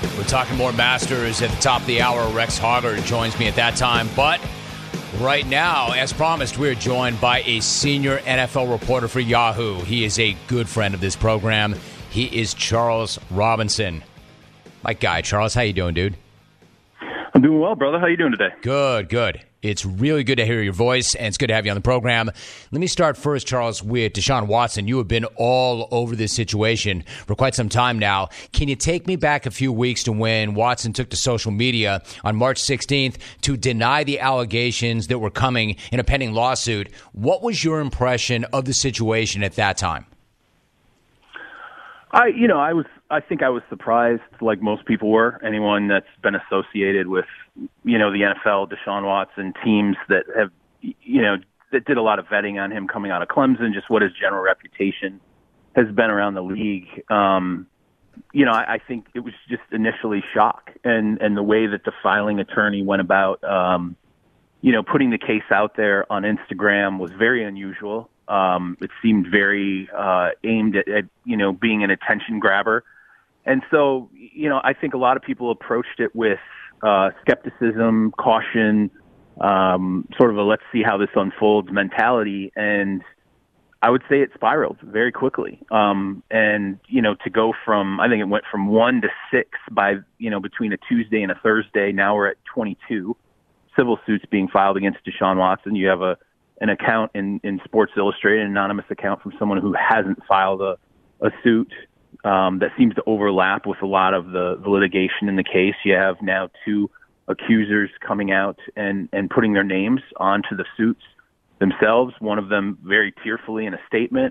We're talking more Masters at the top of the hour. Rex Hoggard joins me at that time. But right now, as promised, we're joined by a senior NFL reporter for Yahoo. He is a good friend of this program. He is Charles Robinson. My guy, Charles, how you doing, dude? I'm doing well, brother. How you doing today? Good. It's really good to hear your voice, and it's good to have you on the program. Let me start first, Charles, with Deshaun Watson. You have been all over this situation for quite some time now. Can you take me back a few weeks to when Watson took to social media on March 16th to deny the allegations that were coming in a pending lawsuit? What was your impression of the situation at that time? I think I was surprised, like most people were. Anyone that's been associated with, the NFL, Deshaun Watson, teams that have, that did a lot of vetting on him coming out of Clemson, just what his general reputation has been around the league. I think it was just initially shock, and the way that the filing attorney went about, putting the case out there on Instagram was very unusual. It seemed very aimed at being an attention grabber. And so, I think a lot of people approached it with skepticism, caution, sort of a let's see how this unfolds mentality. And I would say it spiraled very quickly. To go from, I think it went from 1 to 6 by, between a Tuesday and a Thursday. Now we're at 22 civil suits being filed against Deshaun Watson. You have an account in Sports Illustrated, an anonymous account from someone who hasn't filed a suit that seems to overlap with a lot of the litigation in the case. You have now 2 accusers coming out and putting their names onto the suits themselves, one of them very tearfully in a statement.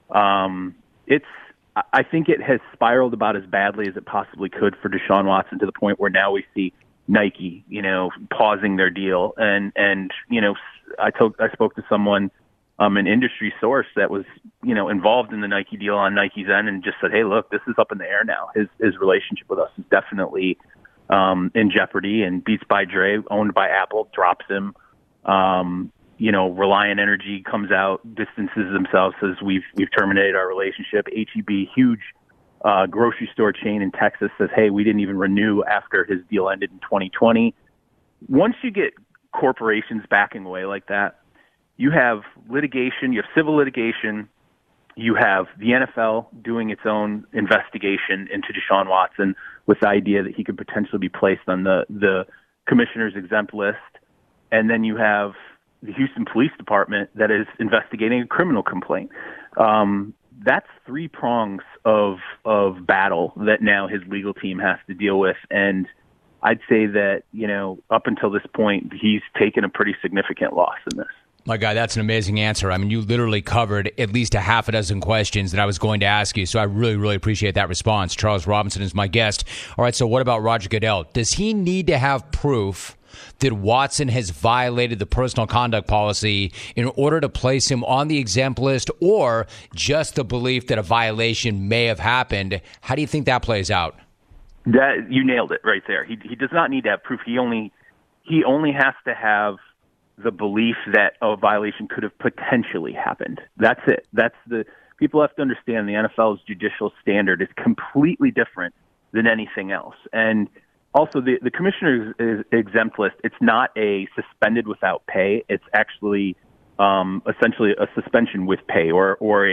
I think it has spiraled about as badly as it possibly could for Deshaun Watson, to the point where now we see Nike, pausing their deal. And I spoke to someone, an industry source that was, involved in the Nike deal on Nike's end, and just said, hey, look, this is up in the air now. His relationship with us is definitely in jeopardy, and Beats by Dre, owned by Apple, drops him. Reliant Energy comes out, distances themselves, says we've terminated our relationship. H-E-B, huge grocery store chain in Texas, says, hey, we didn't even renew after his deal ended in 2020. Once you get corporations backing away like that, you have litigation, you have civil litigation, you have the NFL doing its own investigation into Deshaun Watson with the idea that he could potentially be placed on the commissioner's exempt list. And then you have the Houston Police Department that is investigating a criminal complaint. That's 3 prongs of battle that now his legal team has to deal with. And I'd say that, up until this point, he's taken a pretty significant loss in this. My guy, that's an amazing answer. I mean, you literally covered at least a half a dozen questions that I was going to ask you, so I really, really appreciate that response. Charles Robinson is my guest. All right, so what about Roger Goodell? Does he need to have proof that Watson has violated the personal conduct policy in order to place him on the exempt list, or just the belief that a violation may have happened? How do you think that plays out? That you nailed it right there. He does not need to have proof. He only has to have the belief that a violation could have potentially happened. That's it. People have to understand the NFL's judicial standard is completely different than anything else. And also the commissioner's exempt list, it's not a suspended without pay. It's actually essentially a suspension with pay, or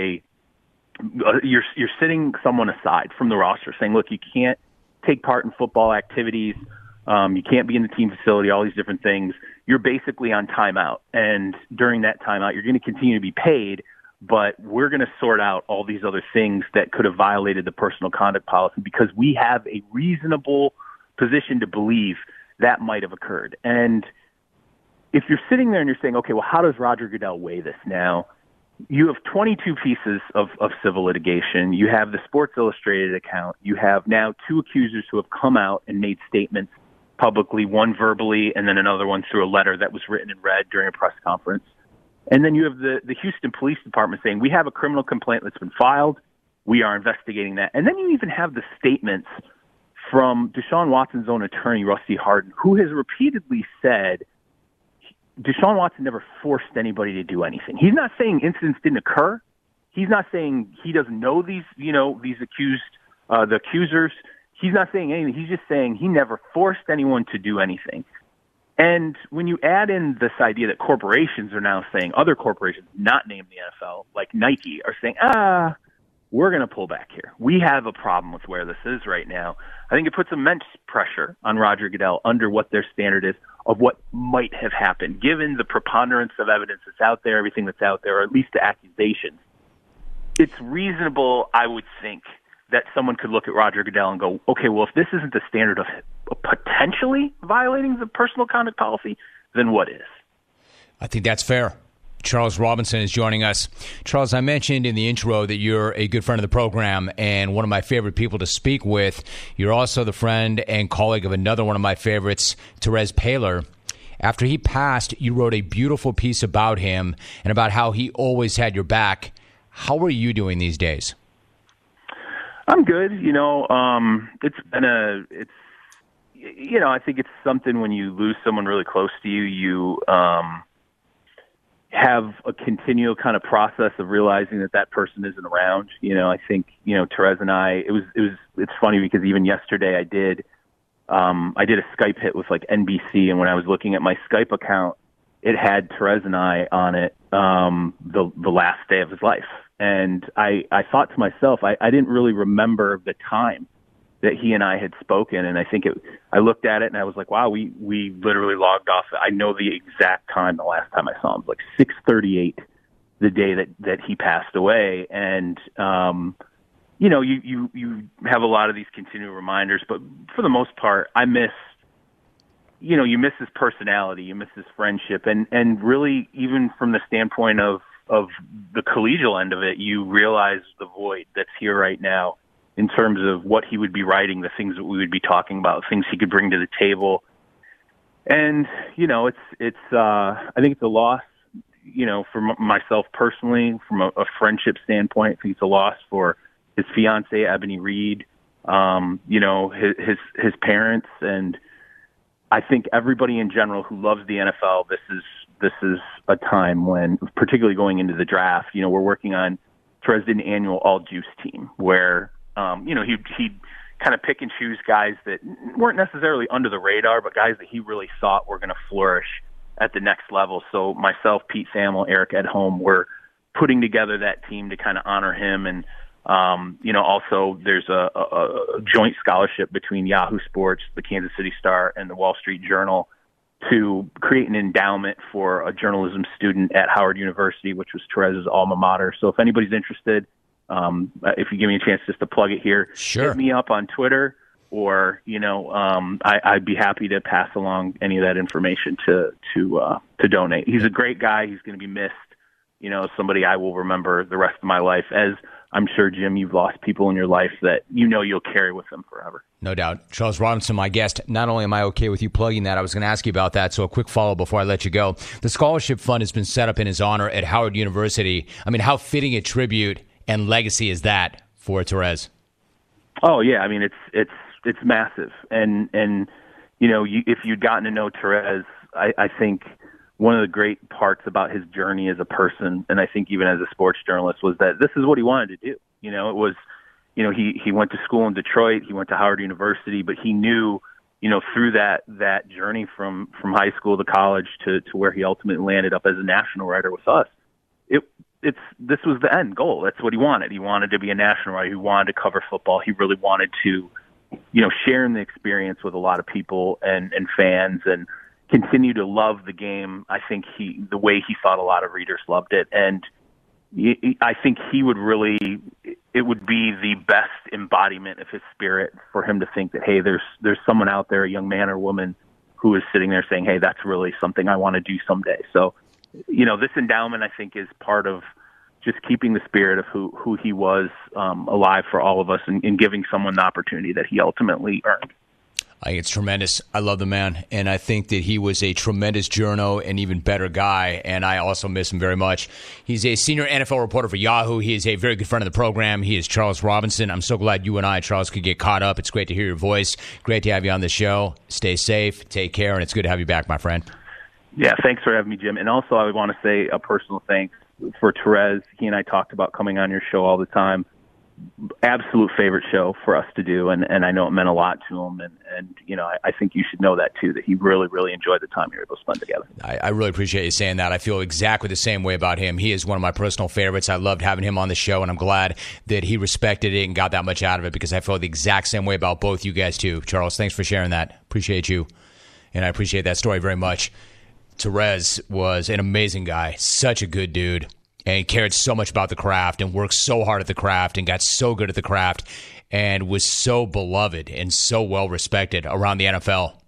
you're sitting someone aside from the roster saying, look, you can't take part in football activities. You can't be in the team facility, all these different things. You're basically on timeout. And during that timeout, you're going to continue to be paid, but we're going to sort out all these other things that could have violated the personal conduct policy, because we have a reasonable position to believe that might have occurred. And if you're sitting there and you're saying, okay, well, how does Roger Goodell weigh this now? You have 22 pieces of civil litigation. You have the Sports Illustrated account. You have now 2 accusers who have come out and made statements publicly, one verbally and then another one through a letter that was written and read during a press conference. And then you have the Houston Police Department saying, we have a criminal complaint that's been filed. We are investigating that. And then you even have the statements from Deshaun Watson's own attorney, Rusty Hardin, who has repeatedly said Deshaun Watson never forced anybody to do anything. He's not saying incidents didn't occur. He's not saying he doesn't know the accusers. He's not saying anything. He's just saying he never forced anyone to do anything. And when you add in this idea that corporations are now saying, other corporations not named the NFL, like Nike, are saying, we're going to pull back here. We have a problem with where this is right now. I think it puts immense pressure on Roger Goodell under what their standard is of what might have happened, given the preponderance of evidence that's out there, everything that's out there, or at least the accusations. It's reasonable, I would think, that someone could look at Roger Goodell and go, okay, well, if this isn't the standard of potentially violating the personal conduct policy, then what is? I think that's fair. Charles Robinson is joining us. Charles, I mentioned in the intro that you're a good friend of the program and one of my favorite people to speak with. You're also the friend and colleague of another one of my favorites, Terez Paylor. After he passed, you wrote a beautiful piece about him and about how he always had your back. How are you doing these days? I'm good. I think it's something when you lose someone really close to you, you have a continual kind of process of realizing that person isn't around. I think, Terez and I, it's funny because even yesterday I did a Skype hit with like NBC, and when I was looking at my Skype account, it had Terez and I on it, the last day of his life. And I thought to myself, I didn't really remember the time that he and I had spoken. And I think I looked at it and I was like, wow, we literally logged off. I know the exact time the last time I saw him, like 6:38, the day that he passed away. And, you have a lot of these continual reminders, but for the most part, I miss, you miss his personality, you miss his friendship. And really, even from the standpoint of the collegial end of it, you realize the void that's here right now in terms of what he would be writing, the things that we would be talking about, things he could bring to the table. And, I think it's a loss, for myself personally, from a friendship standpoint. I think it's a loss for his fiancée, Ebony Reed, his parents. And I think everybody in general who loves the NFL, this is a time when, particularly going into the draft, we're working on Terez did an annual all juice team where, he'd kind of pick and choose guys that weren't necessarily under the radar, but guys that he really thought were going to flourish at the next level. So myself, Pete Thamel, Eric Edholm, were putting together that team to kind of honor him. And, also there's a joint scholarship between Yahoo Sports, the Kansas City Star, and the Wall Street Journal to create an endowment for a journalism student at Howard University, which was Terez's alma mater. So if anybody's interested, if you give me a chance just to plug it here, sure, hit me up on Twitter, or I'd be happy to pass along any of that information to donate. He's a great guy. He's going to be missed. Somebody I will remember the rest of my life, as I'm sure, Jim, you've lost people in your life that you'll carry with them forever. No doubt. Charles Robinson, my guest. Not only am I okay with you plugging that, I was going to ask you about that, so a quick follow before I let you go. The scholarship fund has been set up in his honor at Howard University. I mean, how fitting a tribute and legacy is that for Terez? Oh, yeah. I mean, it's massive. And if you'd gotten to know Terez, I think one of the great parts about his journey as a person, and I think even as a sports journalist, was that this is what he wanted to do. It was, he went to school in Detroit, he went to Howard University, but he knew, through that journey from high school to college to where he ultimately landed up as a national writer with us, this was the end goal. That's what he wanted. He wanted to be a national writer. He wanted to cover football. He really wanted to, share in the experience with a lot of people and fans, and continue to love the game. I think the way he thought a lot of readers loved it. And I think it would be the best embodiment of his spirit for him to think that, hey, there's someone out there, a young man or woman, who is sitting there saying, hey, that's really something I want to do someday. So, this endowment, I think, is part of just keeping the spirit of who he was alive for all of us, and giving someone the opportunity that he ultimately earned. I think it's tremendous. I love the man, and I think that he was a tremendous journo and even better guy, and I also miss him very much. He's a senior NFL reporter for Yahoo. He is a very good friend of the program. He is Charles Robinson. I'm so glad you and I, Charles, could get caught up. It's great to hear your voice. Great to have you on the show. Stay safe. Take care, and it's good to have you back, my friend. Yeah, thanks for having me, Jim. And also, I want to say a personal thanks for Terez. He and I talked about coming on your show all the time. absolute favorite show for us to do, and I know it meant a lot to him, and you know, I think you should know that too, that he really, really enjoyed the time we were able to spend together. I really appreciate you saying that. I feel exactly the same way about him. He is one of my personal favorites. I loved having him on the show, and I'm glad that he respected it and got that much out of it, because I feel the exact same way about both you guys too. Charles, thanks for sharing that. Appreciate you, and I appreciate that story very much. Terez was an amazing guy, such a good dude, and he cared so much about the craft and worked so hard at the craft and got so good at the craft and was so beloved and so well respected around the NFL.